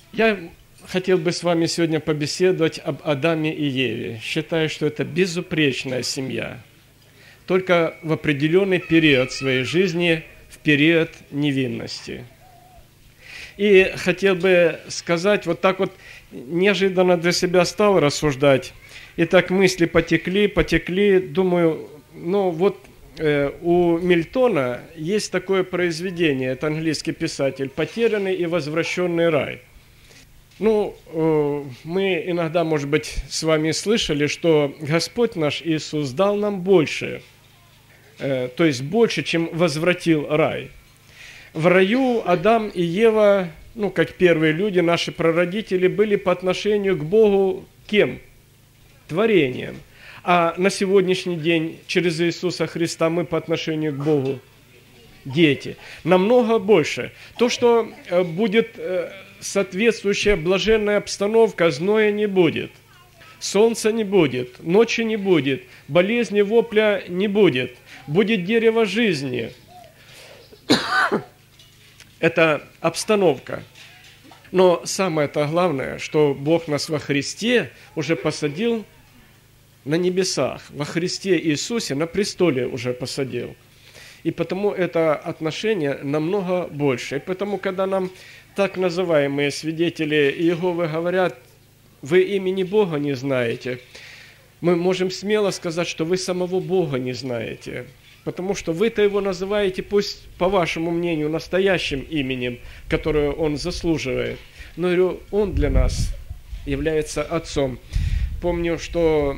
Я хотел бы с вами сегодня побеседовать об Адаме и Еве. Считаю, что это безупречная семья. Только в определенный период своей жизни, в период невинности. И хотел бы сказать, вот так вот неожиданно для себя стал рассуждать. И так мысли потекли. Думаю, у Мильтона есть такое произведение, это английский писатель, «Потерянный и возвращенный рай». Мы иногда, может быть, с вами слышали, что Господь наш Иисус дал нам больше, то есть больше, чем возвратил рай. В раю Адам и Ева, как первые люди, наши прародители, были по отношению к Богу кем? Творением. А на сегодняшний день через Иисуса Христа мы по отношению к Богу дети. Намного больше. То, что будет соответствующая блаженная обстановка, зноя не будет, солнца не будет, ночи не будет, болезни, вопля не будет, будет дерево жизни. Это обстановка. Но самое-то главное, что Бог нас во Христе уже посадил на небесах, во Христе Иисусе на престоле уже посадил. И потому это отношение намного больше. И потому, когда нам так называемые свидетели Иеговы говорят, вы имени Бога не знаете, мы можем смело сказать, что вы самого Бога не знаете. Потому что вы-то его называете, пусть по вашему мнению, настоящим именем, которое он заслуживает. Но он для нас является Отцом. Помню, что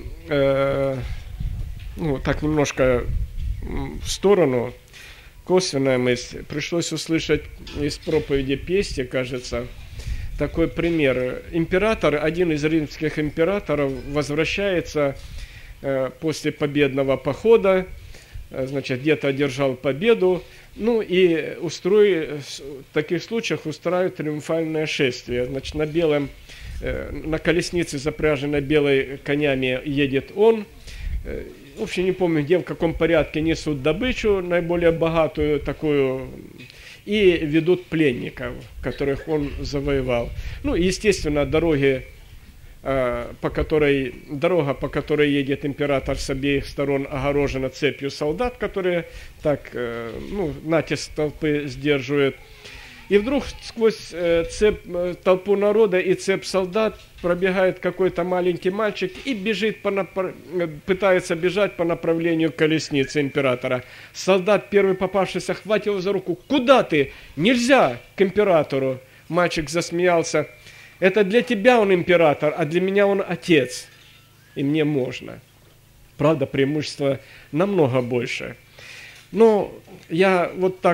так немножко в сторону, косвенная мысль, пришлось услышать из проповеди Пестия, кажется, такой пример. Один из римских императоров возвращается после победного похода, где-то одержал победу, и в таких случаях устраивает триумфальное шествие. На колеснице, запряженной белой конями, едет он. В общем, не помню, где, в каком порядке несут добычу, наиболее богатую такую, и ведут пленников, которых он завоевал. Естественно, дорога, по которой едет император, с обеих сторон огорожена цепью солдат, которые натиск толпы сдерживают. И вдруг сквозь толпу народа и цепь солдат пробегает какой-то маленький мальчик и пытается бежать по направлению к колеснице императора. Солдат, первый попавшийся, хватил его за руку. «Куда ты? Нельзя к императору!» Мальчик засмеялся. «Это для тебя он император, а для меня он отец. И мне можно». Правда, преимущество намного больше. Но я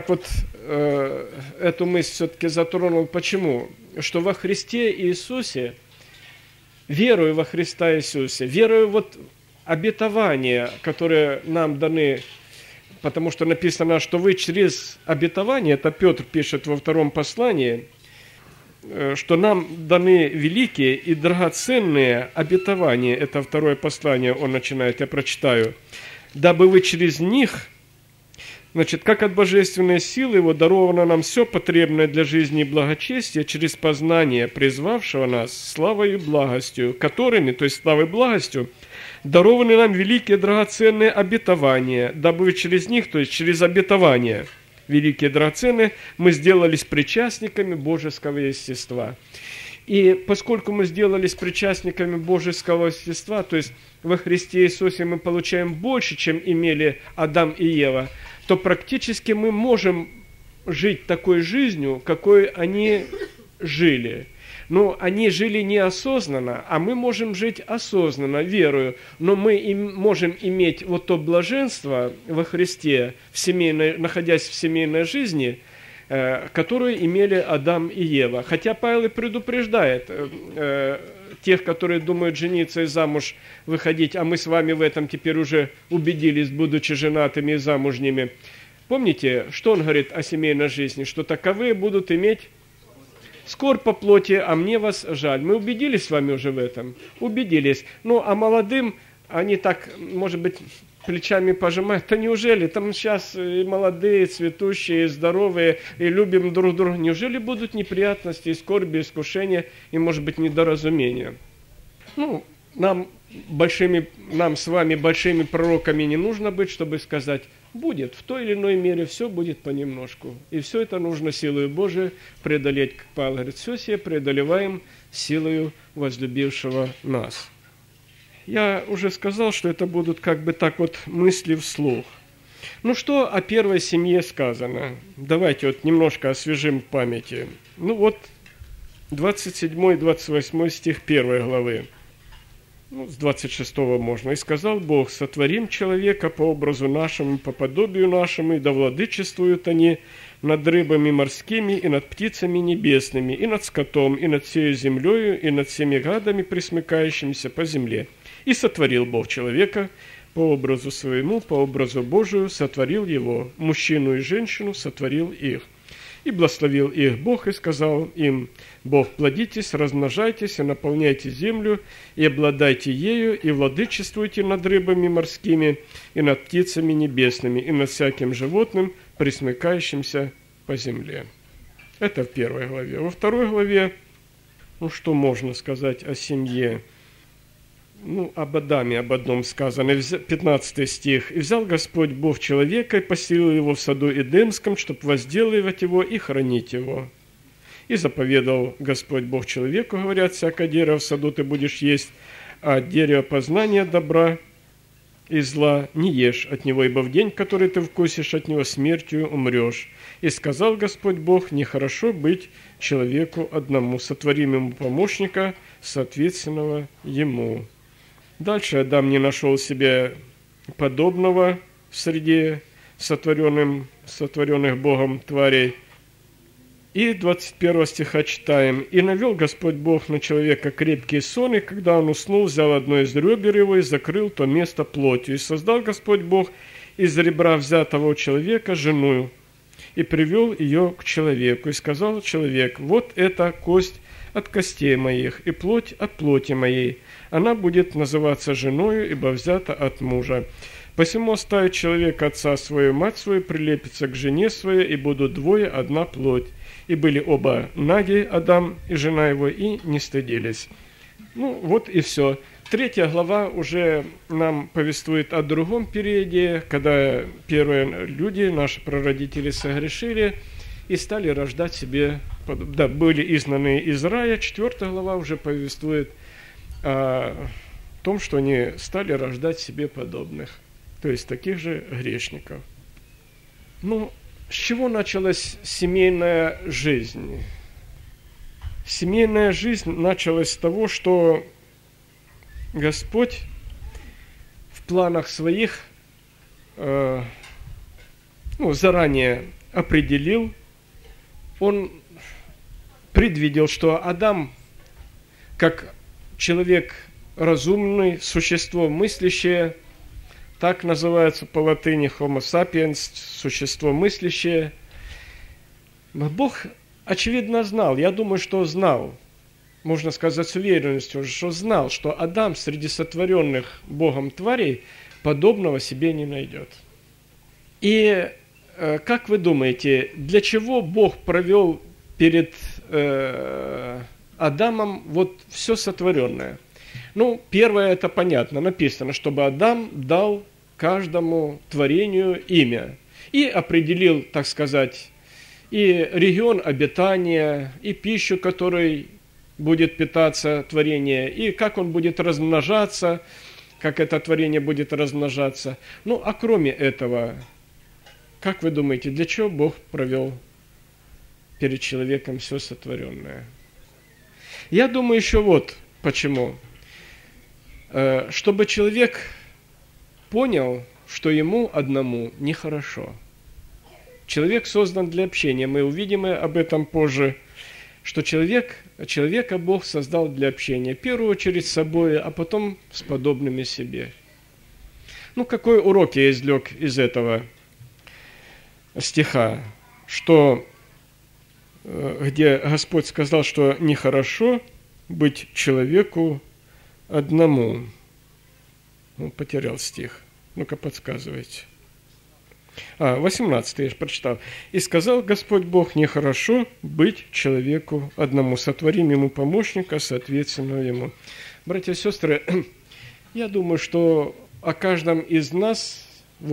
эту мысль все-таки затронул. Почему? Что во Христе Иисусе, верую во Христа Иисусе, верую обетования, которые нам даны, потому что написано, что вы через обетование, это Петр пишет во 2 послании, что нам даны великие и драгоценные обетования, это 2 послание он начинает, я прочитаю, дабы вы через них, как от божественной силы его даровано нам все потребное для жизни и благочестия через познание призвавшего нас славой и благостью, которыми, то есть славой и благостью, дарованы нам великие драгоценные обетования, дабы вы через них, то есть через обетования, великие драгоценные, мы сделались причастниками божеского естества. И поскольку мы сделались причастниками божеского естества, то есть во Христе Иисусе мы получаем больше, чем имели Адам и Ева, то практически мы можем жить такой жизнью, какой они жили. Они жили неосознанно, а мы можем жить осознанно, верою. Но мы можем иметь то блаженство во Христе, находясь в семейной жизни, которую имели Адам и Ева. Хотя Павел и предупреждает тех, которые думают жениться и замуж выходить, а мы с вами в этом теперь уже убедились, будучи женатыми и замужними. Помните, что он говорит о семейной жизни? Что таковые будут иметь скорбь по плоти, а мне вас жаль. Мы убедились с вами уже в этом? Убедились. А молодым они так, может быть, плечами пожимает. Да неужели там сейчас и молодые, цветущие, и здоровые, и любим друг друга. Неужели будут неприятности, и скорби, и искушения, и, может быть, недоразумения? Нам с вами большими пророками не нужно быть, чтобы сказать, будет в той или иной мере, все будет понемножку. И все это нужно силою Божией преодолеть, как Павел говорит, все сие преодолеваем силою возлюбившего нас. Я уже сказал, что это будут как бы так вот мысли вслух. Что о первой семье сказано? Давайте вот немножко освежим в памяти. 27-28 стих 1 главы. С 26 можно. «И сказал Бог, сотворим человека по образу нашему, по подобию нашему, и да владычествуют они над рыбами морскими, и над птицами небесными, и над скотом, и над всею землею, и над всеми гадами, пресмыкающимися по земле. И сотворил Бог человека по образу своему, по образу Божию сотворил его, мужчину и женщину сотворил их. И благословил их Бог, и сказал им, Бог, плодитесь, размножайтесь, и наполняйте землю, и обладайте ею, и владычествуйте над рыбами морскими, и над птицами небесными, и над всяким животным, пресмыкающимся по земле». Это в 1 главе. Во 2 главе, что можно сказать о семье? Об Адаме, об одном сказано, 15 стих. «И взял Господь Бог человека, и поселил его в саду Эдемском, чтобы возделывать его и хранить его. И заповедал Господь Бог человеку, говорят, всякое дерево в саду ты будешь есть, а дерево познания добра и зла не ешь от него, ибо в день, который ты вкусишь от него, смертью умрешь. И сказал Господь Бог, нехорошо быть человеку одному, сотворим ему помощника, соответственного ему». Дальше Адам не нашел себе подобного среди сотворенных Богом тварей. И 21 стиха читаем. «И навел Господь Бог на человека крепкий сон, и когда он уснул, взял одно из ребер его и закрыл то место плотью. И создал Господь Бог из ребра взятого у человека жену, и привел ее к человеку. И сказал человек, вот это кость от костей моих, и плоть от плоти моей. Она будет называться женою, ибо взята от мужа. Посему оставит человек отца свою, мать свою, прилепится к жене своей, и будут двое одна плоть. И были оба наги, Адам и жена его, и не стыдились». Вот и все. 3 глава уже нам повествует о другом периоде, когда первые люди, наши прародители, согрешили и стали рождать себе, были изгнаны из рая. 4 глава уже повествует о том, что они стали рождать себе подобных, то есть таких же грешников. С чего началась семейная жизнь? Семейная жизнь началась с того, что Господь в планах своих заранее определил, Он предвидел, что Адам, как человек разумный, существо мыслящее, так называется по латыни homo sapiens, существо мыслящее. Бог, очевидно, знал, я думаю, что знал, можно сказать с уверенностью, что знал, что Адам среди сотворенных Богом тварей подобного себе не найдет. И как вы думаете, для чего Бог провел перед Адамом все сотворенное? Первое, это понятно, написано, чтобы Адам дал каждому творению имя и определил, так сказать, и регион обитания, и пищу, которой будет питаться творение, и как он будет размножаться, как это творение будет размножаться. А кроме этого, как вы думаете, для чего Бог провел перед человеком все сотворенное? Я думаю, еще почему. Чтобы человек понял, что ему одному нехорошо. Человек создан для общения. Мы увидим об этом позже, что человека Бог создал для общения. В первую очередь с собой, а потом с подобными себе. Какой урок я извлек из этого стиха? Где Господь сказал, что нехорошо быть человеку одному. Потерял стих. Ну-ка, подсказывайте. 18 я же прочитал. «И сказал Господь Бог, нехорошо быть человеку одному, сотворим ему помощника, соответственно ему». Братья и сестры, я думаю, что о каждом из нас,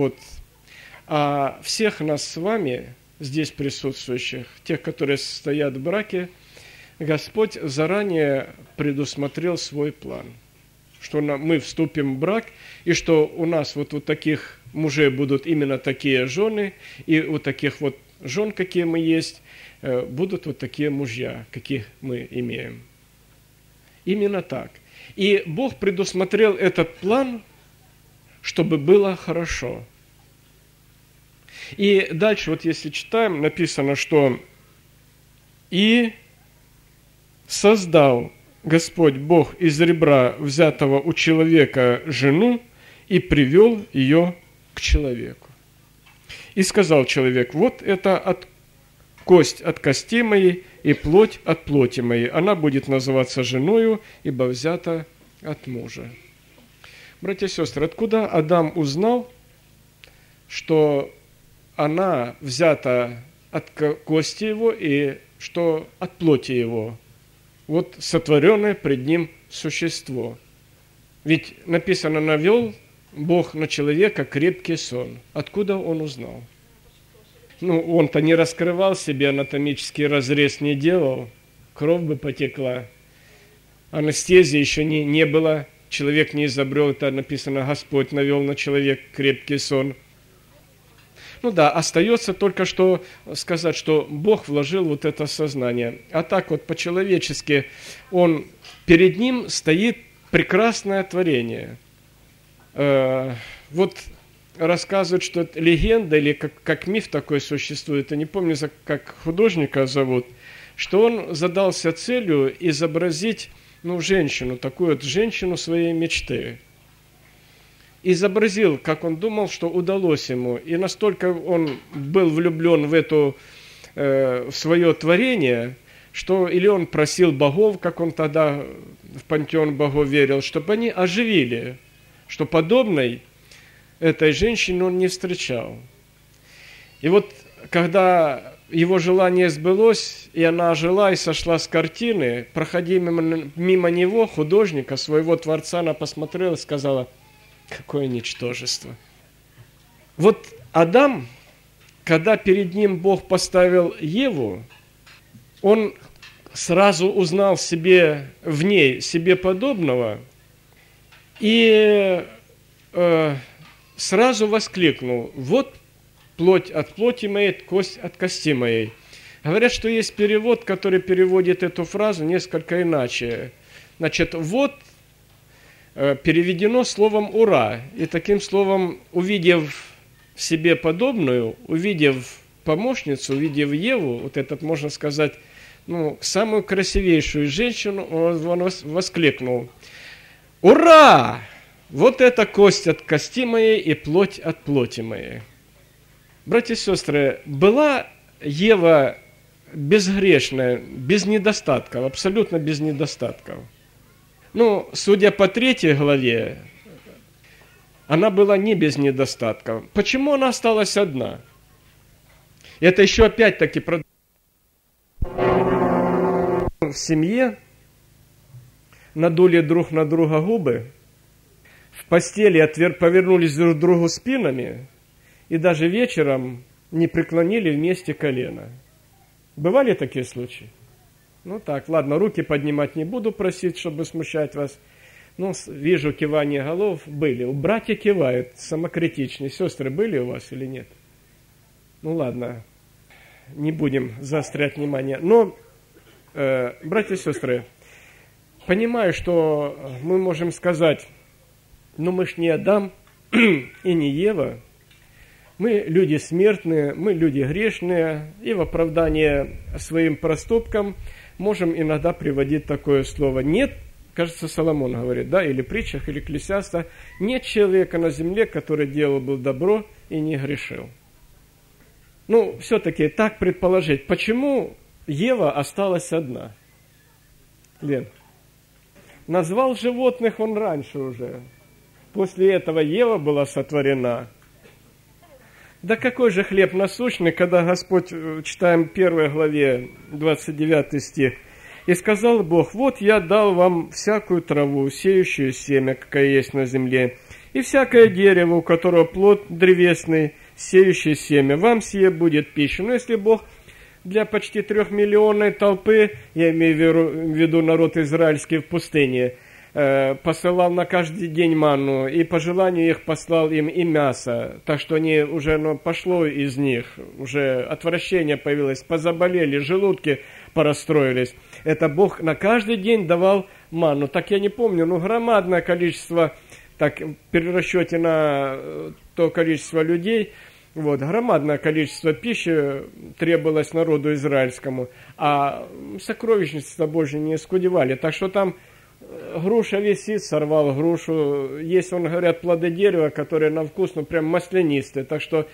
о всех нас с вами, здесь присутствующих, тех, которые состоят в браке, Господь заранее предусмотрел свой план, что мы вступим в брак, и что у нас вот у таких мужей будут именно такие жены, и у таких вот жен, какие мы есть, будут вот такие мужья, каких мы имеем. Именно так. И Бог предусмотрел этот план, чтобы было хорошо. И дальше, вот если читаем, написано, что «И создал Господь Бог из ребра, взятого у человека, жену, и привел ее к человеку. И сказал человек, вот это кость от кости моей и плоть от плоти моей. Она будет называться женою, ибо взята от мужа». Братья и сестры, откуда Адам узнал, что она взята от кости его и что от плоти его? Вот сотворенное пред ним существо. Ведь написано, навел Бог на человека крепкий сон. Откуда он узнал? Он-то не раскрывал себе, анатомический разрез не делал, кровь бы потекла. Анестезии еще не было, человек не изобрел, это написано, Господь навел на человека крепкий сон. Остается только что сказать, что Бог вложил вот это сознание. А так вот по-человечески перед ним стоит прекрасное творение. Рассказывают, что это легенда или как миф такой существует, я не помню, как художника зовут, что он задался целью изобразить женщину, такую вот женщину своей мечты. Изобразил, как он думал, что удалось ему. И настолько он был влюблен в свое творение, что или он просил богов, как он тогда в пантеон богов верил, чтобы они оживили, что подобной этой женщины он не встречал. И вот, когда его желание сбылось, и она ожила и сошла с картины, проходя мимо него, художника, своего творца, она посмотрела и сказала, какое ничтожество. Вот Адам, когда перед ним Бог поставил Еву, он сразу узнал в ней себе подобного и сразу воскликнул, вот плоть от плоти моей, кость от кости моей. Говорят, что есть перевод, который переводит эту фразу несколько иначе. Значит, вот переведено словом «ура». И таким словом, увидев себе подобную, увидев помощницу, увидев Еву, вот этот, можно сказать, самую красивейшую женщину, он воскликнул: «Ура! Вот это кость от кости моей и плоть от плоти моей». Братья и сестры, была Ева безгрешная, без недостатков, абсолютно без недостатков. Судя по 3 главе, она была не без недостатков. Почему она осталась одна? Это еще опять-таки в семье надули друг на друга губы, в постели повернулись друг к другу спинами и даже вечером не преклонили вместе колено. Бывали такие случаи? Ладно, руки поднимать не буду просить, чтобы смущать вас. Вижу кивание голов. Были. Братья кивают, самокритичные. Сестры были у вас или нет? Ладно, не будем заострять внимание. Но, братья и сестры, понимаю, что мы можем сказать, мы ж не Адам и не Ева. Мы люди смертные, мы люди грешные, и в оправдание своим проступкам можем иногда приводить такое слово. Нет, кажется, Соломон говорит, или в притчах, или Экклесиаста, нет человека на земле, который делал бы добро и не грешил. Все-таки так предположить, почему Ева осталась одна? Лен, назвал животных он раньше уже. после этого Ева была сотворена. Да какой же хлеб насущный, когда Господь, читаем 1 главе, 29 стих, «И сказал Бог, вот я дал вам всякую траву, сеющую семя, какая есть на земле, и всякое дерево, у которого плод древесный, сеющий семя, вам сие будет пища». Но если Бог для почти 3-миллионной толпы, я имею в виду народ израильский в пустыне, посылал на каждый день манну, и по желанию их послал им и мясо, так что они уже, пошло из них, уже отвращение появилось, позаболели, желудки порастроились. Это Бог на каждый день давал манну. Так я не помню, громадное количество, так в перерасчете на то количество людей, громадное количество пищи требовалось народу израильскому, а сокровищница Божья не скудевали. Так что там груша висит, сорвал грушу. Есть, говорят, плоды дерева, которые на вкус, прям маслянистые. Так что,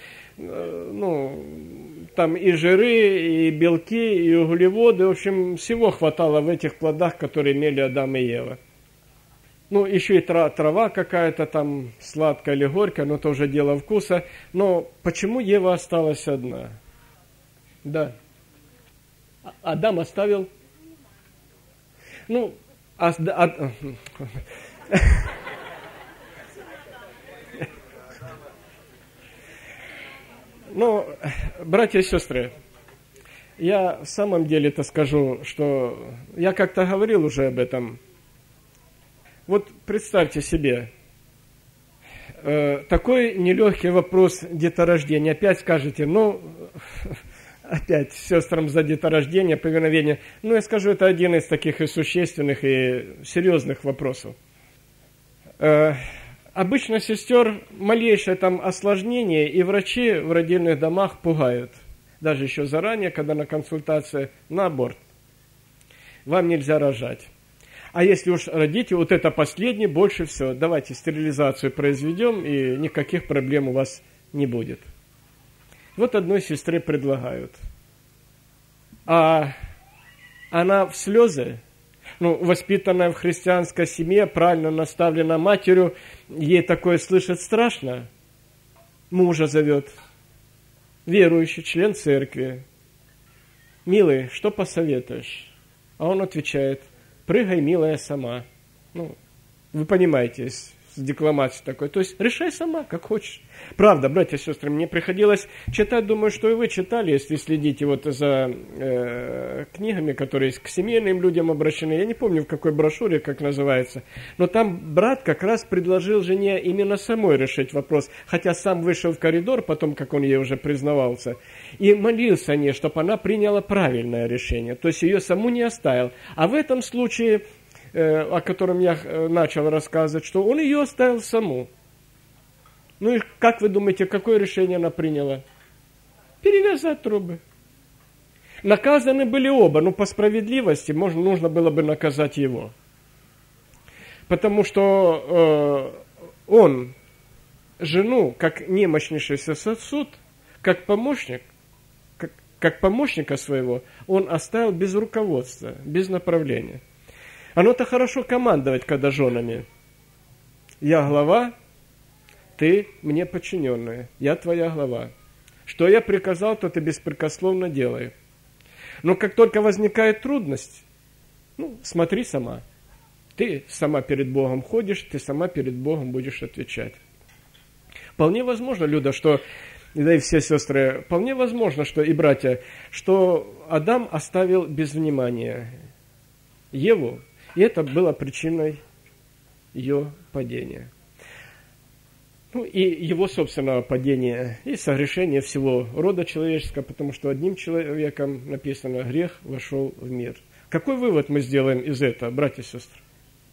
там и жиры, и белки, и углеводы. В общем, всего хватало в этих плодах, которые имели Адам и Ева. Еще и трава какая-то там сладкая или горькая, но это уже дело вкуса. Но почему Ева осталась одна? Да. Адам оставил... братья и сестры, я в самом деле-то скажу, что я как-то говорил уже об этом. Вот представьте себе, такой нелегкий вопрос деторождения. Опять скажете, опять сестрам за деторождение, повиновение. Я скажу, это один из таких и существенных, и серьезных вопросов. Обычно сестер малейшее там осложнение, и врачи в родильных домах пугают. Даже еще заранее, когда на консультации, на аборт. Вам нельзя рожать. А если уж родите, вот это последнее, больше всего, давайте стерилизацию произведем, и никаких проблем у вас не будет. Вот одной сестре предлагают. А она в слезы, воспитанная в христианской семье, правильно наставлена матерью, ей такое слышать страшно. Мужа зовет, верующий, член церкви. «Милый, что посоветуешь?» А он отвечает: «Прыгай, милая, сама». Вы понимаете, с декламацией такой. То есть решай сама, как хочешь. Правда, братья и сестры, мне приходилось читать, думаю, что и вы читали, если следите за книгами, которые к семейным людям обращены. Я не помню, в какой брошюре, как называется. Но там брат как раз предложил жене именно самой решить вопрос. Хотя сам вышел в коридор, потом, как он ей уже признавался, и молился о ней, чтобы она приняла правильное решение. То есть ее саму не оставил. А в этом случае, о котором я начал рассказывать, что он ее оставил саму. И как вы думаете, какое решение она приняла? Перевязать трубы. Наказаны были оба, по справедливости нужно было бы наказать его. Потому что он жену, как немощнейшийся сосуд, как помощник, как помощника своего, он оставил без руководства, без направления. Оно-то хорошо командовать, когда женами. Я глава, ты мне подчиненная, я твоя глава. Что я приказал, то ты беспрекословно делай. Но как только возникает трудность, смотри сама. Ты сама перед Богом ходишь, ты сама перед Богом будешь отвечать. Вполне возможно, Люда, что, да и все сестры, вполне возможно, что и братья, что Адам оставил без внимания Еву, и это было причиной ее падения. И его собственного падения, и согрешения всего рода человеческого, потому что одним человеком, написано, грех вошел в мир. Какой вывод мы сделаем из этого, братья и сестры?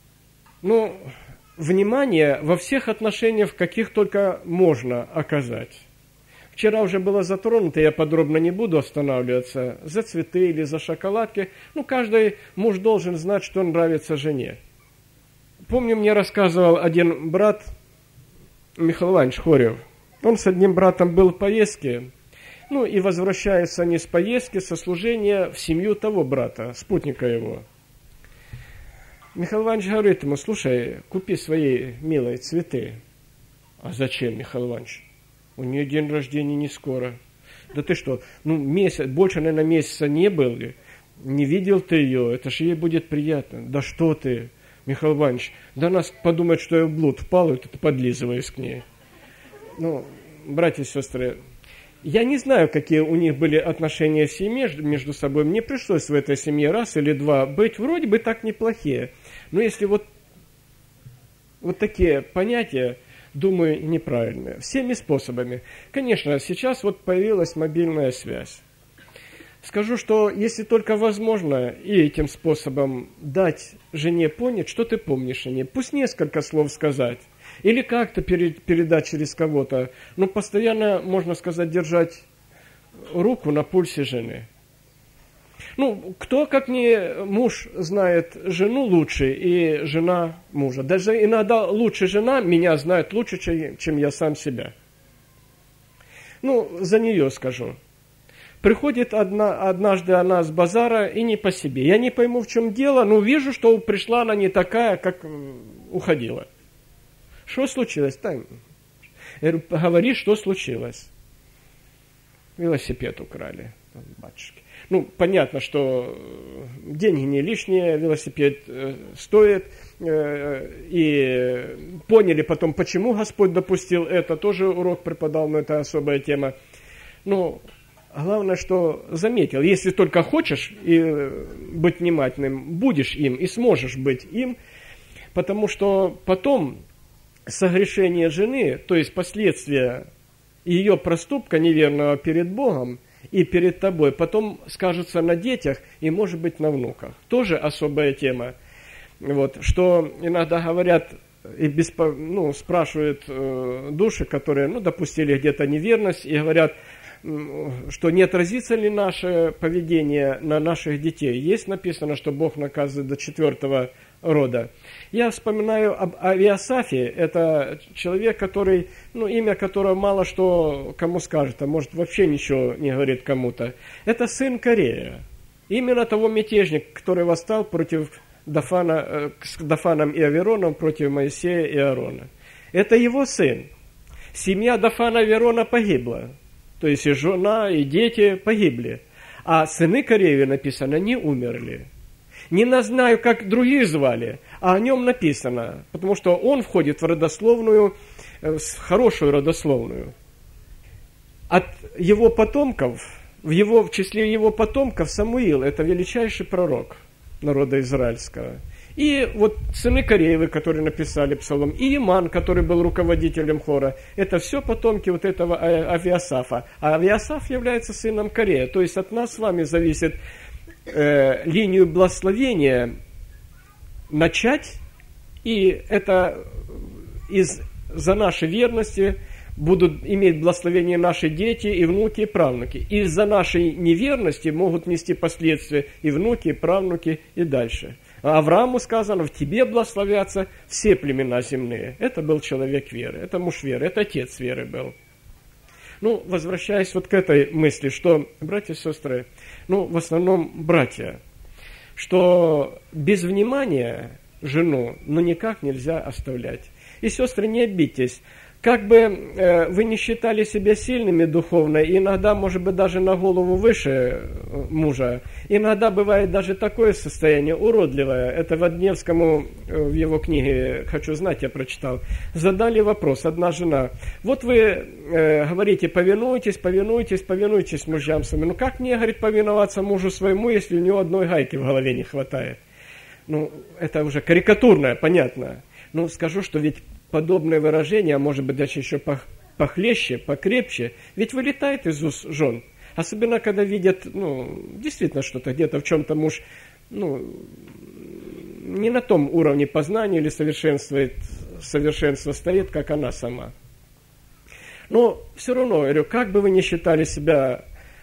Внимание во всех отношениях, в каких только можно оказать. Вчера уже было затронуто, я подробно не буду останавливаться, за цветы или за шоколадки. Каждый муж должен знать, что нравится жене. Помню, мне рассказывал один брат, Михаил Иванович Хорев. Он с одним братом был в поездке, и возвращаются они с поездки, со служения в семью того брата, спутника его. Михаил Иванович говорит ему: слушай, купи своей милой цветы. А зачем, Михаил Иванович? У нее день рождения не скоро. Да ты что, месяц, больше, наверное, месяца не был ли? Не видел ты ее, это же ей будет приятно. Да что ты, Михаил Иванович, да нас подумают, что я в блуд впал, и ты подлизываюсь к ней. Братья и сестры, я не знаю, какие у них были отношения в семье между собой. Мне пришлось в этой семье раз или два быть, вроде бы так неплохие. Но если вот такие понятия, думаю, неправильные. Всеми способами. Конечно, сейчас вот появилась мобильная связь. Скажу, что если только возможно и этим способом дать жене понять, что ты помнишь о ней, пусть несколько слов сказать, или как-то передать через кого-то, но постоянно, можно сказать, держать руку на пульсе жены. Кто, как не муж, знает жену лучше, и жена мужа. Даже иногда лучше жена меня знает лучше, чем я сам себя. За нее скажу. Приходит однажды она с базара и не по себе. Я не пойму, в чем дело, но вижу, что пришла она не такая, как уходила. Что случилось? Я говорю, говори, что случилось. Велосипед украли, батюшки. Понятно, что деньги не лишние, велосипед стоит. И поняли потом, почему Господь допустил это. Тоже урок преподал, но это особая тема. Главное, что заметил, если только хочешь и быть внимательным, будешь им и сможешь быть им, потому что потом согрешение жены, то есть последствия ее проступка неверного перед Богом и перед тобой, потом скажутся на детях и, может быть, на внуках. Тоже особая тема. Что иногда говорят и спрашивают души, которые допустили где-то неверность, и говорят, что не отразится ли наше поведение на наших детей. Есть написано, что Бог наказывает до 4-го рода. Я вспоминаю об Авиасафе. Это человек, который, имя которого мало что кому скажет, а может вообще ничего не говорит кому-то. Это сын Корея. Именно того мятежника, который восстал против Дафана, с Дафаном и Авероном против Моисея и Аарона. Это его сын. Семья Дафана и Аверона погибла. То есть и жена, и дети погибли. А сыны Корееви, написано, не умерли. Не знаю, как других звали, а о нем написано. Потому что он входит в родословную, в хорошую родословную. От его потомков, в числе его потомков Самуил, это величайший пророк народа израильского. И сыны Кореевы, которые написали псалом, и Иман, который был руководителем хора, это все потомки этого Авиасафа. А Авиасаф является сыном Корея. То есть от нас с вами зависит линию благословения начать, и это из-за нашей верности будут иметь благословение наши дети, и внуки, и правнуки. Из-за нашей неверности могут нести последствия и внуки, и правнуки, и дальше. А Аврааму сказано, в тебе благословятся все племена земные. Это был человек веры, это муж веры, это отец веры был. Возвращаясь к этой мысли, что, братья и сестры, в основном братья, что без внимания жену, никак нельзя оставлять. И, сестры, не обидьтесь. Как бы вы не считали себя сильными духовно, иногда, может быть, даже на голову выше мужа, иногда бывает даже такое состояние уродливое. Это Водневскому в его книге «Хочу знать» я прочитал. Задали вопрос, одна жена. Вы говорите, повинуйтесь мужьям своим. Как мне, говорит, повиноваться мужу своему, если у него одной гайки в голове не хватает? Это уже карикатурное, понятно. Скажу, что ведь подобное выражение, а может быть даже еще похлеще, покрепче, ведь вылетает из уст жен. Особенно, когда видят, действительно что-то, где-то в чем-то муж, не на том уровне познания или совершенства стоит, как она сама. Но все равно, говорю, как бы вы ни считали себя,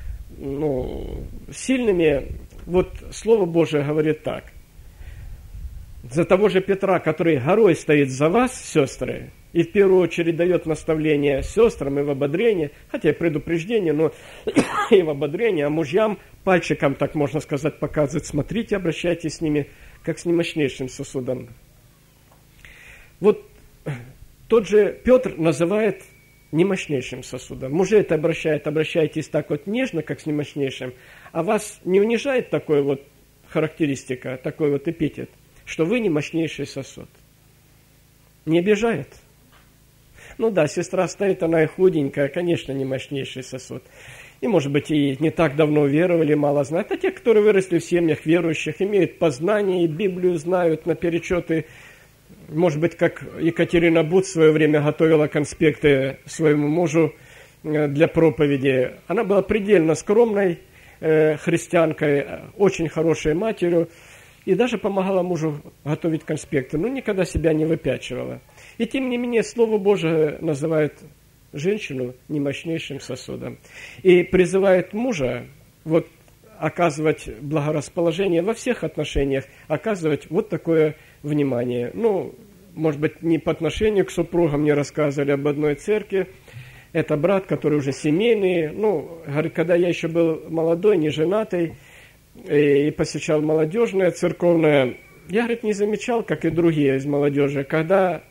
сильными, Слово Божие говорит так. За того же Петра, который горой стоит за вас, сестры, и в первую очередь дает наставление сестрам и в ободрение, хотя и предупреждение, но и в ободрение, а мужьям пальчиком, так можно сказать, показывает: смотрите, обращайтесь с ними, как с немощнейшим сосудом. Вот тот же Петр называет немощнейшим сосудом. Мужей это обращайтесь так вот нежно, как с немощнейшим, а вас не унижает такой вот характеристика, такой вот эпитет, что вы немощнейший сосуд? Не обижает? Ну да, сестра стоит, она и худенькая, конечно, не мощнейший сосуд. И, может быть, и не так давно веровали, мало знают. А те, которые выросли в семьях верующих, имеют познание, и Библию знают наперечет. И, может быть, как Екатерина Буц в свое время готовила конспекты своему мужу для проповеди. Она была предельно скромной христианкой, очень хорошей матерью. И даже помогала мужу готовить конспекты, но никогда себя не выпячивала. И тем не менее, Слово Божие называет женщину немощнейшим сосудом. И призывает мужа вот, оказывать благорасположение во всех отношениях, оказывать вот такое внимание. Ну, может быть, не по отношению к супругам, мне рассказывали об одной церкви. Это брат, который уже семейный. Ну, говорит, когда я еще был молодой, не женатый, и посещал молодежное, церковное, я, говорит, не замечал, как и другие из молодежи, когда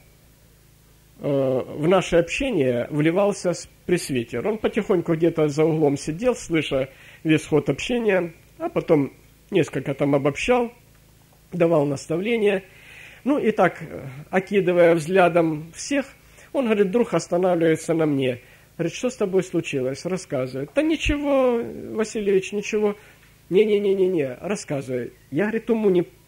в наше общение вливался пресвитер. Он потихоньку где-то за углом сидел, слыша весь ход общения, а потом несколько там обобщал, давал наставления. Ну и так, окидывая взглядом всех, он, говорит, вдруг останавливается на мне. Говорит, что с тобой случилось? Рассказывает. Да ничего, Васильевич, ничего. Не, рассказывай. Я, говорит, ума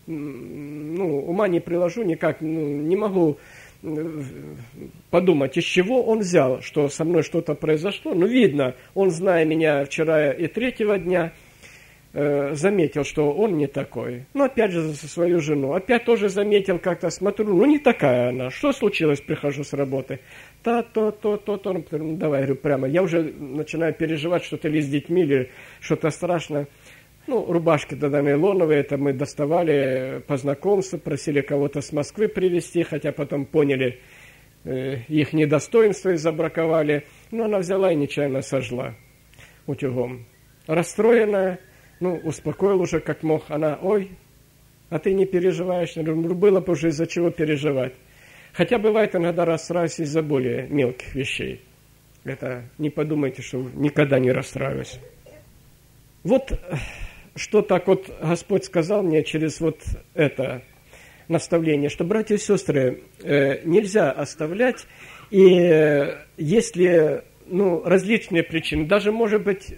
не приложу никак, не могу подумать, из чего он взял, что со мной что-то произошло. Ну, видно, он, зная меня вчера и третьего дня, заметил, что он не такой. Ну, опять же, за свою жену. Опять тоже заметил, как-то смотрю, ну, не такая она. Что случилось, прихожу с работы? То. Ну, давай, говорю, прямо. Я уже начинаю переживать, что-то ли с детьми, или что-то страшное. Ну, рубашки тогда нейлоновые, это мы доставали по знакомству, просили кого-то с Москвы привезти, хотя потом поняли их недостоинство и забраковали. Но она взяла и нечаянно сожгла утюгом. Расстроенная, ну, успокоил уже как мог. Она, ой, а ты не переживаешь? Я говорю, было бы уже из-за чего переживать. Хотя бывает иногда расстраиваюсь из-за более мелких вещей. Это не подумайте, что никогда не расстраиваюсь. Вот что так вот Господь сказал мне через вот это наставление, что, братья и сестры, нельзя оставлять, и если различные причины, даже, может быть,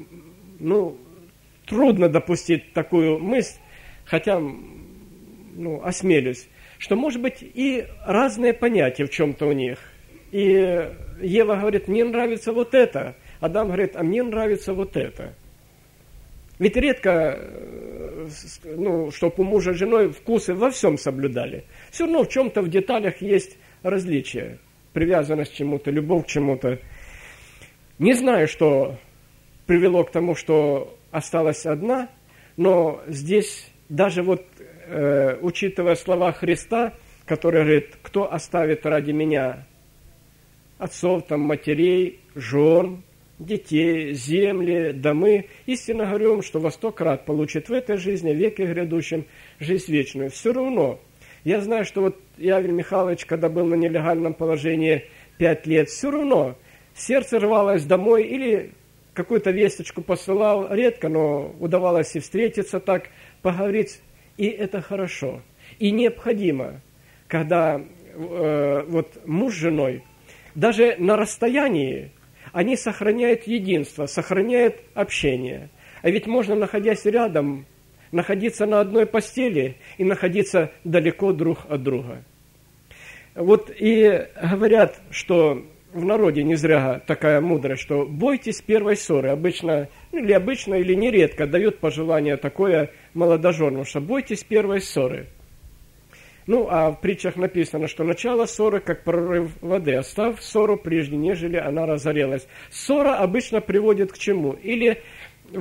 трудно допустить такую мысль, хотя, осмелюсь, что, может быть, и разные понятия в чем-то у них. И Ева говорит, мне нравится вот это, Адам говорит, а мне нравится вот это. Ведь редко, чтобы у мужа с женой вкусы во всем соблюдали. Все равно в чем-то, в деталях есть различия. Привязанность к чему-то, любовь к чему-то. Не знаю, что привело к тому, что осталась одна, но здесь даже вот, учитывая слова Христа, который говорит, кто оставит ради меня отцов, матерей, жен, детей, земли, домы. Истинно говорю вам, что во 100 крат получит в этой жизни, в веке грядущем, жизнь вечную. Все равно, я знаю, что вот Явель Михайлович, когда был на нелегальном положении 5 лет, все равно сердце рвалось домой или какую-то весточку посылал, редко, но удавалось и встретиться так, поговорить. И это хорошо. И необходимо, когда вот муж с женой, даже на расстоянии, они сохраняют единство, сохраняют общение. А ведь можно, находясь рядом, находиться на одной постели и находиться далеко друг от друга. Вот и говорят, что в народе не зря такая мудрость, что бойтесь первой ссоры. Обычно или нередко дают пожелание такое молодоженам, что бойтесь первой ссоры. А в притчах написано, что начало ссоры, как прорыв воды, оставь ссору прежде, нежели она разорелась. Ссора обычно приводит к чему? Или вот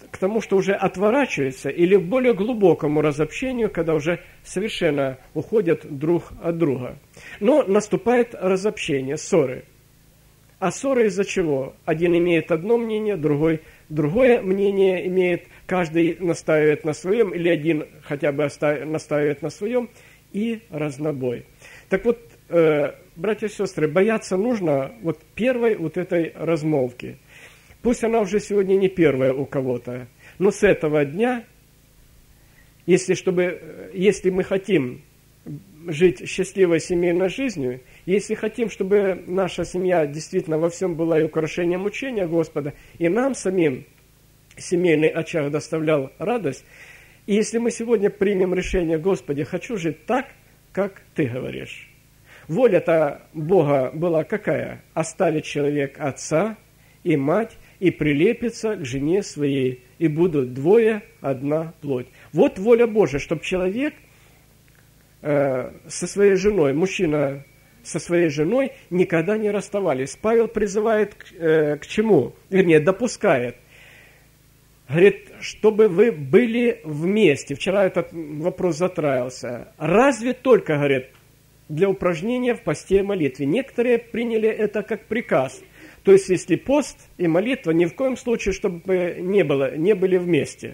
к тому, что уже отворачиваются, или к более глубокому разобщению, когда уже совершенно уходят друг от друга. Но наступает разобщение, ссоры. А ссоры из-за чего? Один имеет одно мнение, другой другое мнение имеет, каждый настаивает на своем, или один хотя бы настаивает на своем, и разнобой. Так вот, братья и сестры, бояться нужно вот первой вот этой размолвки. Пусть она уже сегодня не первая у кого-то, но с этого дня, если мы хотим жить счастливой семейной жизнью, если хотим, чтобы наша семья действительно во всем была и украшением учения Господа, и нам самим семейный очаг доставлял радость, и если мы сегодня примем решение: Господи, хочу жить так, как Ты говоришь. Воля-то Бога была какая? Оставить человек отца и мать, и прилепиться к жене своей, и будут двое, одна плоть. Вот воля Божия, чтобы человек со своей женой, мужчина со своей женой никогда не расставались. Павел призывает к чему? Вернее, допускает. Говорит, чтобы вы были вместе. Вчера этот вопрос затраился. Разве только, говорит, для упражнения в посте и молитве. Некоторые приняли это как приказ. То есть, если пост и молитва, ни в коем случае, чтобы не были вместе.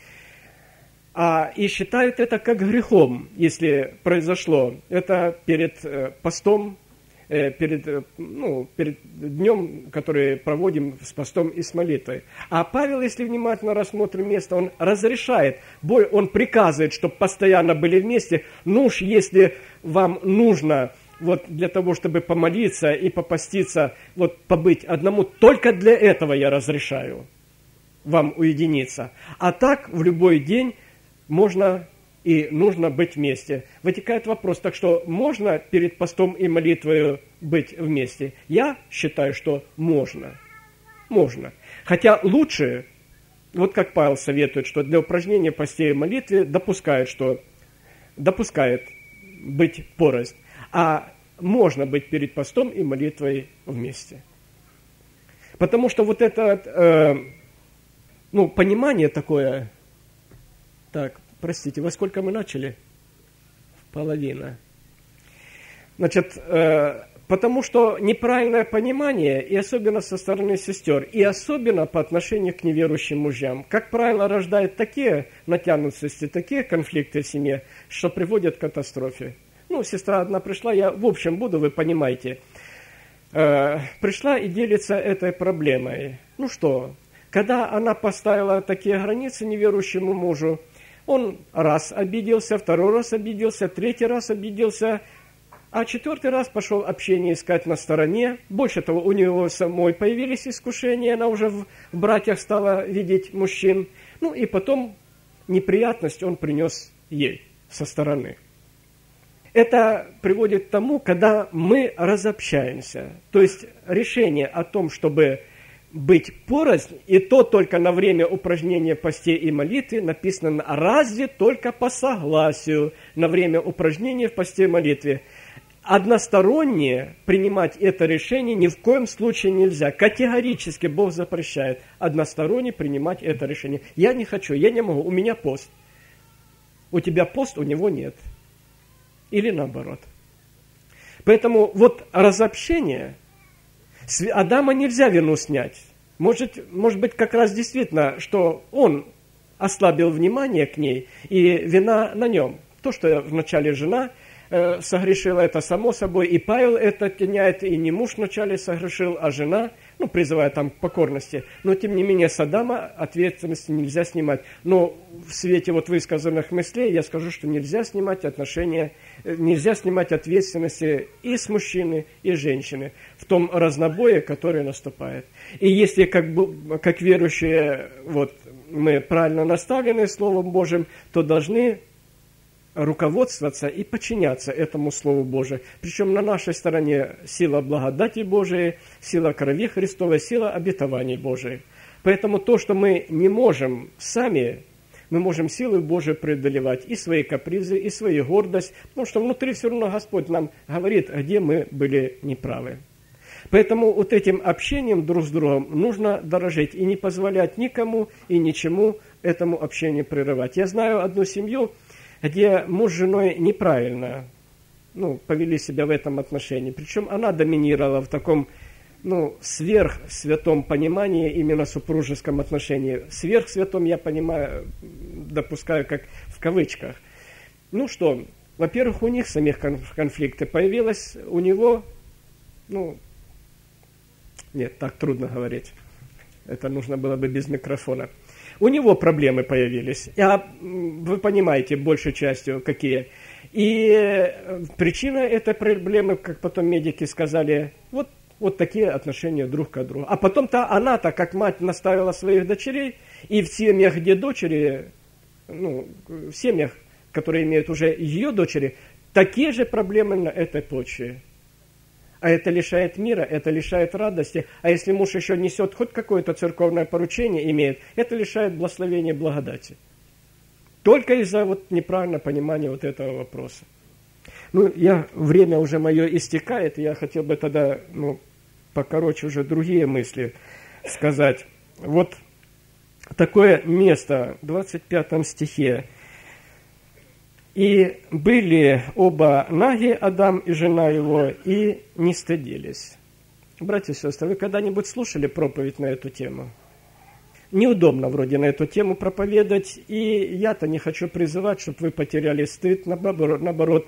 И считают это как грехом, если произошло. Это перед постом, перед днем, который проводим с постом и с молитвой. А Павел, если внимательно рассмотрим место, он разрешает, он приказывает, чтобы постоянно были вместе. Ну уж если вам нужно вот для того, чтобы помолиться и попаститься, вот побыть одному, только для этого я разрешаю вам уединиться. А так в любой день можно и нужно быть вместе. Вытекает вопрос, так что можно перед постом и молитвой быть вместе? Я считаю, что можно. Можно. Хотя лучше, вот как Павел советует, что для упражнения в посте и молитве допускает быть порознь. А можно быть перед постом и молитвой вместе. Потому что вот это понимание такое. Так, простите, во сколько мы начали? Половина. Значит, потому что неправильное понимание, и особенно со стороны сестер, и особенно по отношению к неверующим мужьям, как правило, рождает такие натянутости, такие конфликты в семье, что приводят к катастрофе. Сестра одна пришла, я в общем буду, вы понимаете, пришла и делится этой проблемой. Когда она поставила такие границы неверующему мужу, он раз обиделся, второй раз обиделся, третий раз обиделся, а четвертый раз пошел общение искать на стороне. Больше того, у него самой появились искушения, она уже в братьях стала видеть мужчин. И потом неприятность он принес ей со стороны. Это приводит к тому, когда мы разобщаемся. То есть решение о том, чтобы быть порознь, и то только на время упражнения в посте и молитве написано разве только по согласию на время упражнения в посте и молитве. Односторонне принимать это решение ни в коем случае нельзя. Категорически Бог запрещает односторонне принимать это решение. Я не хочу, я не могу, у меня пост. У тебя пост, у него нет. Или наоборот. Поэтому вот разобщение, с Адама нельзя вину снять. Может быть, как раз действительно, что он ослабил внимание к ней, и вина на нем. То, что вначале жена согрешила, это само собой, и Павел это оттеняет, и не муж вначале согрешил, а жена, призывая там к покорности. Но, тем не менее, с Адама ответственности нельзя снимать. Но в свете вот высказанных мыслей я скажу, что нельзя снимать ответственности и с мужчины, и с женщины в том разнобое, который наступает. И если как верующие мы правильно наставлены Словом Божьим, то должны руководствоваться и подчиняться этому Слову Божию. Причем на нашей стороне сила благодати Божией, сила крови Христовой, сила обетований Божиих. Поэтому то, что мы не можем сами, мы можем силой Божией преодолевать и свои капризы, и свою гордость, потому что внутри все равно Господь нам говорит, где мы были неправы. Поэтому вот этим общением друг с другом нужно дорожить и не позволять никому и ничему этому общению прерывать. Я знаю одну семью, где муж с женой неправильно повели себя в этом отношении. Причем она доминировала в таком сверхсвятом понимании именно супружеском отношении. Сверхсвятом я понимаю, допускаю как в кавычках. Во-первых, у них самих конфликты появилось, у него, нет, так трудно говорить, это нужно было бы без микрофона. У него проблемы появились, вы понимаете, большей частью какие. И причина этой проблемы, как потом медики сказали, вот такие отношения друг к другу. А потом-то она-то, как мать, наставила своих дочерей, и в семьях, где дочери, в семьях, которые имеют уже ее дочери, такие же проблемы на этой почве. А это лишает мира, это лишает радости. А если муж еще несет хоть какое-то церковное поручение, имеет, это лишает благословения благодати. Только из-за неправильного понимания этого вопроса. Время уже мое истекает, я хотел бы тогда, покороче уже другие мысли сказать. Вот такое место в 25 стихе. «И были оба наги, Адам и жена его, и не стыдились». Братья и сестры, вы когда-нибудь слушали проповедь на эту тему? Неудобно вроде на эту тему проповедовать, и я-то не хочу призывать, чтобы вы потеряли стыд, наоборот,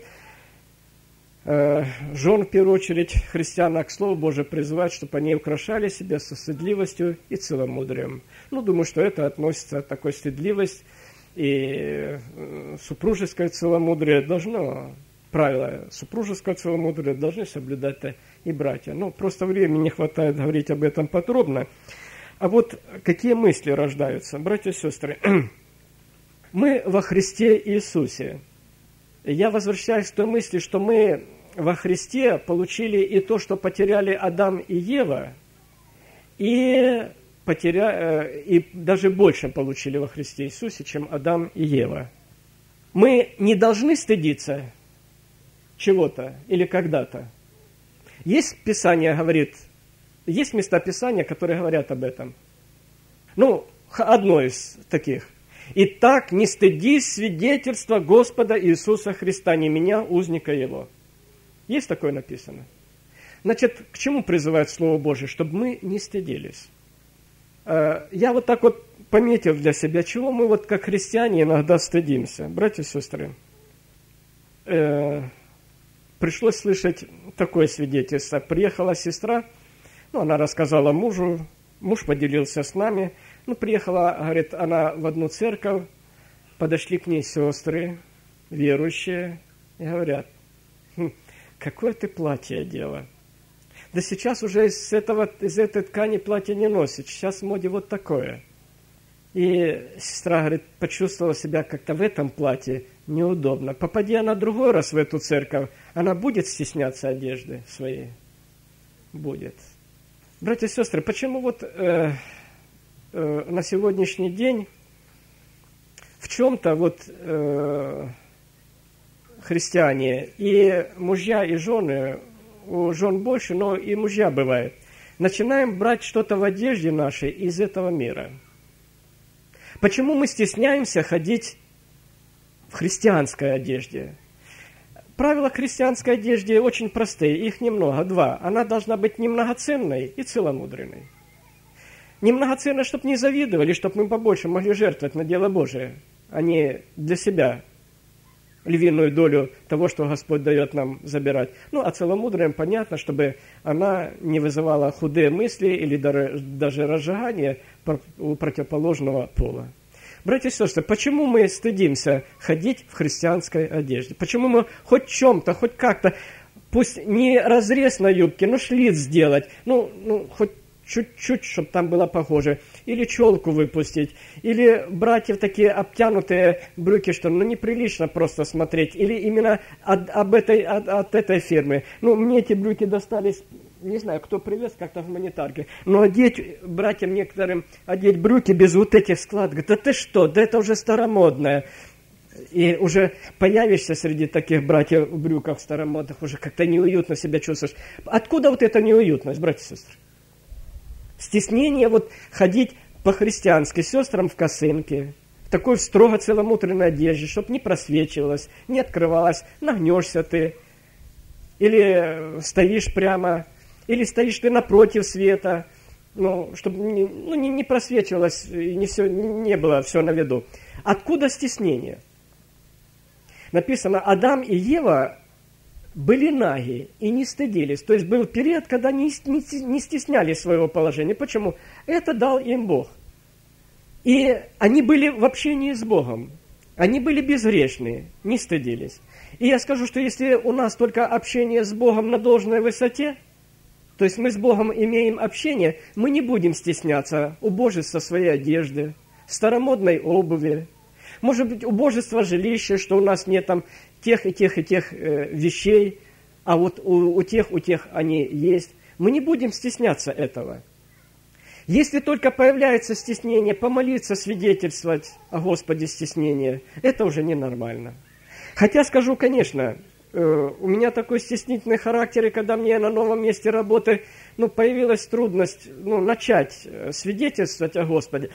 жен, в первую очередь, христиан, к Слову Божию призывать, чтобы они украшали себя со стыдливостью и целомудрием. Думаю, что это относится к такой стыдливости, и супружеское целомудрие правила супружеского целомудрия должны соблюдать и братья. Просто времени не хватает говорить об этом подробно. А вот какие мысли рождаются, братья и сестры? Мы во Христе Иисусе. Я возвращаюсь к той мысли, что мы во Христе получили и то, что потеряли Адам и Ева, и даже больше получили во Христе Иисусе, чем Адам и Ева. Мы не должны стыдиться чего-то или когда-то. Есть есть места Писания, которые говорят об этом. Одно из таких. «Итак, не стыдись свидетельства Господа Иисуса Христа, не меня, узника Его». Есть такое написано? Значит, к чему призывает Слово Божие? Чтобы мы не стыдились. Я так пометил для себя, чего мы как христиане иногда стыдимся. Братья и сестры, пришлось слышать такое свидетельство. Приехала сестра, она рассказала мужу, муж поделился с нами. Приехала, говорит, она в одну церковь, подошли к ней сестры, верующие, и говорят: какое ты платье одела. Да сейчас уже из этой ткани платье не носит, сейчас в моде вот такое. И сестра, говорит, почувствовала себя как-то в этом платье неудобно. Попади она другой раз в эту церковь, она будет стесняться одежды своей? Будет. Братья и сестры, почему на сегодняшний день в чем-то христиане и мужья, и жены, у жен больше, но и мужья бывает, начинаем брать что-то в одежде нашей из этого мира? Почему мы стесняемся ходить в христианской одежде? Правила христианской одежды очень простые, их немного, два. Она должна быть немногоценной и целомудренной. Немногоценной, чтобы не завидовали, чтобы мы побольше могли жертвовать на дело Божие, а не для себя львиную долю того, что Господь дает нам забирать. А целомудрием понятно, чтобы она не вызывала худые мысли или даже разжигание у противоположного пола. Братья и сестры, почему мы стыдимся ходить в христианской одежде? Почему мы хоть в чем-то, хоть как-то, пусть не разрез на юбке, но шлиц сделать, хоть чуть-чуть, чтобы там было похоже, или челку выпустить, или брать в такие обтянутые брюки, что неприлично просто смотреть, или именно от этой фирмы. Мне эти брюки достались, не знаю, кто привез как-то в гуманитарке, но братьям некоторым одеть брюки без этих складок, да ты что, да это уже старомодное. И уже появишься среди таких братьев в брюках старомодных, уже как-то неуютно себя чувствуешь. Откуда вот эта неуютность, братья и сестры? Стеснение вот ходить по-христиански, сестрам в косынке, в такой строго целомудренной одежде, чтобы не просвечивалось, не открывалось, нагнешься ты, или стоишь прямо, или стоишь ты напротив света, чтобы не просвечивалось, не было все на виду. Откуда стеснение? Написано, Адам и Ева были наги и не стыдились. То есть был период, когда не стеснялись своего положения. Почему? Это дал им Бог. И они были в общении с Богом. Они были безгрешные, не стыдились. И я скажу, что если у нас только общение с Богом на должной высоте, то есть мы с Богом имеем общение, мы не будем стесняться убожества своей одежды, старомодной обуви, может быть, убожество жилища, что у нас нет там тех и тех вещей, а вот у тех они есть. Мы не будем стесняться этого. Если только появляется стеснение, помолиться, свидетельствовать о Господе стеснение, это уже ненормально. Хотя скажу, конечно, у меня такой стеснительный характер, и когда мне на новом месте работы появилась трудность начать свидетельствовать о Господе,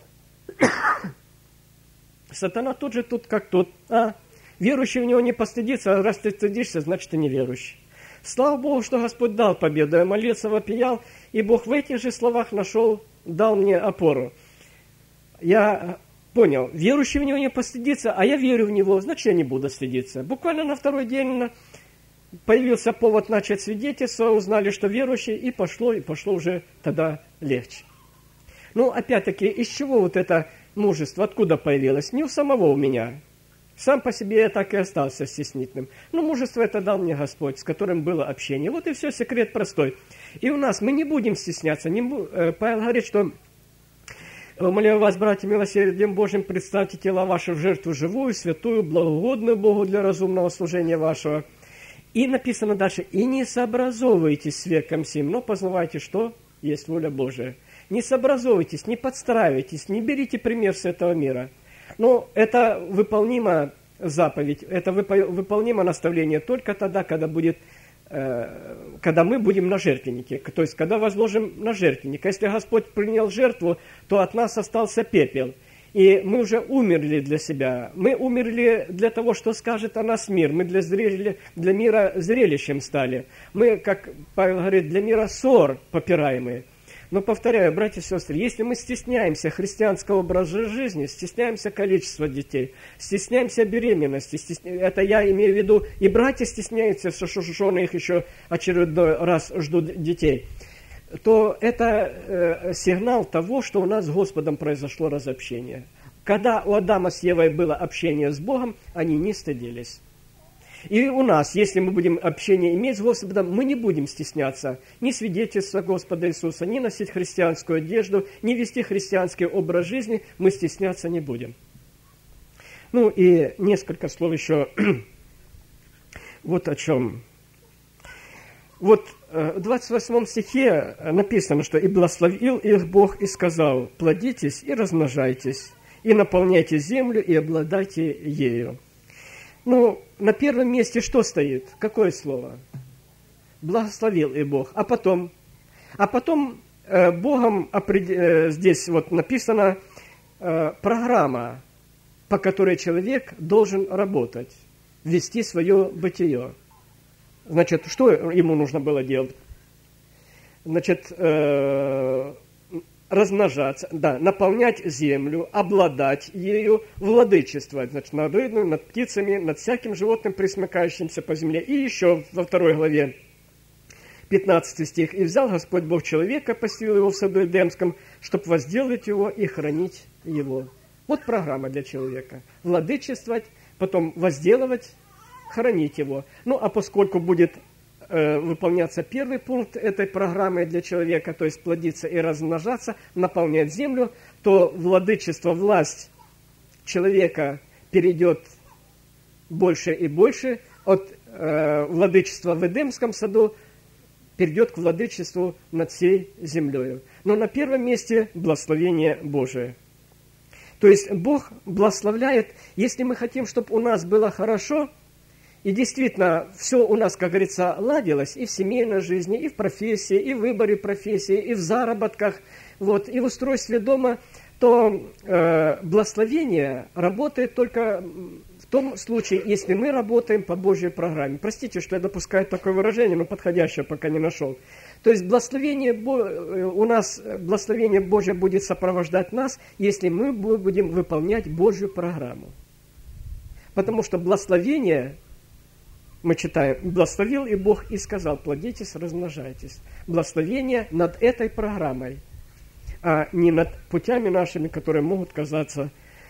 сатана тут же тут как тут. Верующий в него не постыдится, а раз ты стыдишься, значит ты неверующий. Слава Богу, что Господь дал победу. Я молился, вопиял, и Бог в этих же словах дал мне опору. Я понял, верующий в него не постыдится, а я верю в него, значит я не буду стыдиться. Буквально на второй день появился повод начать свидетельство, узнали, что верующий, и пошло уже тогда легче. Опять-таки, из чего вот это мужество, откуда появилось? Не у самого у меня. Сам по себе я так и остался стеснительным. Мужество это дал мне Господь, с которым было общение. Вот и все, секрет простой. И у нас мы не будем стесняться. Павел говорит, что «Умоляю вас, братья, милосердием Божьим, представьте тела ваши в жертву живую, святую, благоугодную Богу для разумного служения вашего». И написано дальше, «И не сообразовывайтесь с веком сим, но познавайте, что есть воля Божия». Не сообразовывайтесь, не подстраивайтесь, не берите пример с этого мира. Это выполнима заповедь, это выполнимо наставление только тогда, когда мы будем на жертвеннике, то есть когда возложим на жертвенник. Если Господь принял жертву, то от нас остался пепел. И мы уже умерли для себя. Мы умерли для того, что скажет о нас мир. Мы для мира зрелищем стали. Мы, как Павел говорит, для мира ссор попираемые. Но повторяю, братья и сестры, если мы стесняемся христианского образа жизни, стесняемся количества детей, стесняемся беременности, это я имею в виду, и братья стесняются, что жены их еще очередной раз ждут детей, то это сигнал того, что у нас с Господом произошло разобщение. Когда у Адама с Евой было общение с Богом, они не стыдились. И у нас, если мы будем общение иметь с Господом, мы не будем стесняться ни свидетельства Господа Иисуса, ни носить христианскую одежду, ни вести христианский образ жизни, мы стесняться не будем. И несколько слов еще вот о чем. Вот в 28 стихе написано, что «И благословил их Бог и сказал, плодитесь и размножайтесь, и наполняйте землю, и обладайте ею». На первом месте что стоит? Какое слово? Благословил и Бог. А потом Богом здесь вот написана программа, по которой человек должен работать, вести свое бытие. Значит, что ему нужно было делать? Значит, размножаться, наполнять землю, обладать ею, владычествовать, значит, над рыбой, над птицами, над всяким животным, пресмыкающимся по земле. И еще во 2 главе, 15 стих. «И взял Господь Бог человека, поселил его в саду Эдемском, чтобы возделать его и хранить его». Вот программа для человека. Владычествовать, потом возделывать, хранить его. А поскольку будет выполняться первый пункт этой программы для человека, то есть плодиться и размножаться, наполнять землю, то владычество, власть человека перейдет больше и больше от владычества в Эдемском саду, перейдет к владычеству над всей землей. Но на первом месте благословение Божие. То есть Бог благословляет, если мы хотим, чтобы у нас было хорошо, и действительно все у нас, как говорится, ладилось и в семейной жизни, и в профессии, и в выборе профессии, и в заработках, вот, и в устройстве дома, то благословение работает только в том случае, если мы работаем по Божьей программе. Простите, что я допускаю такое выражение, но подходящее пока не нашел. То есть благословение Божье будет сопровождать нас, если мы будем выполнять Божью программу. Потому что благословение, мы читаем, благословил и Бог и сказал: плодитесь, размножайтесь. Благословение над этой программой, а не над путями нашими, которые могут казаться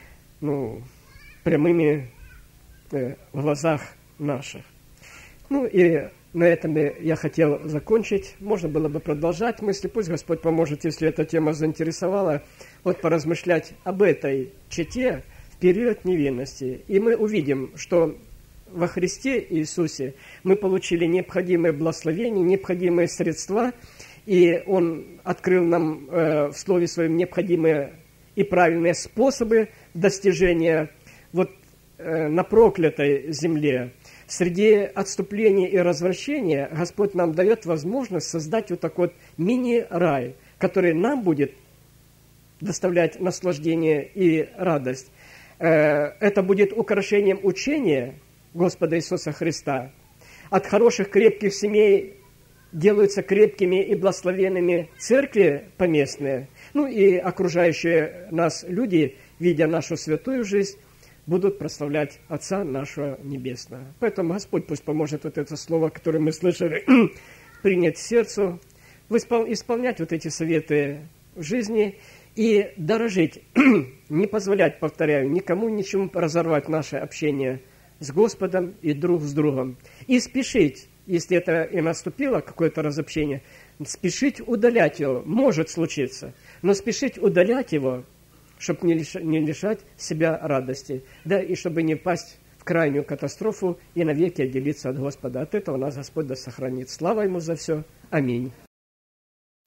прямыми в глазах наших. И на этом я хотел закончить. Можно было бы продолжать мысли. Пусть Господь поможет, если эта тема заинтересовала, поразмышлять об этой чете в период невинности. И мы увидим, что во Христе Иисусе мы получили необходимые благословения, необходимые средства, и Он открыл нам в Слове Своем необходимые и правильные способы достижения на проклятой земле. Среди отступления и развращения Господь нам дает возможность создать такой мини-рай, который нам будет доставлять наслаждение и радость. Это будет украшением учения Господа Иисуса Христа. От хороших, крепких семей делаются крепкими и благословенными церкви поместные, и окружающие нас люди, видя нашу святую жизнь, будут прославлять Отца нашего Небесного. Поэтому Господь пусть поможет это слово, которое мы слышали, принять к сердцу, исполнять эти советы в жизни и дорожить, не позволять, повторяю, никому ничему разорвать наше общение с Господом и друг с другом. И спешить, если это и наступило, какое-то разобщение, спешить удалять его, может случиться, но спешить удалять его, чтобы не лишать себя радости, и чтобы не впасть в крайнюю катастрофу и навеки отделиться от Господа. От этого нас Господь да сохранит. Слава Ему за все. Аминь.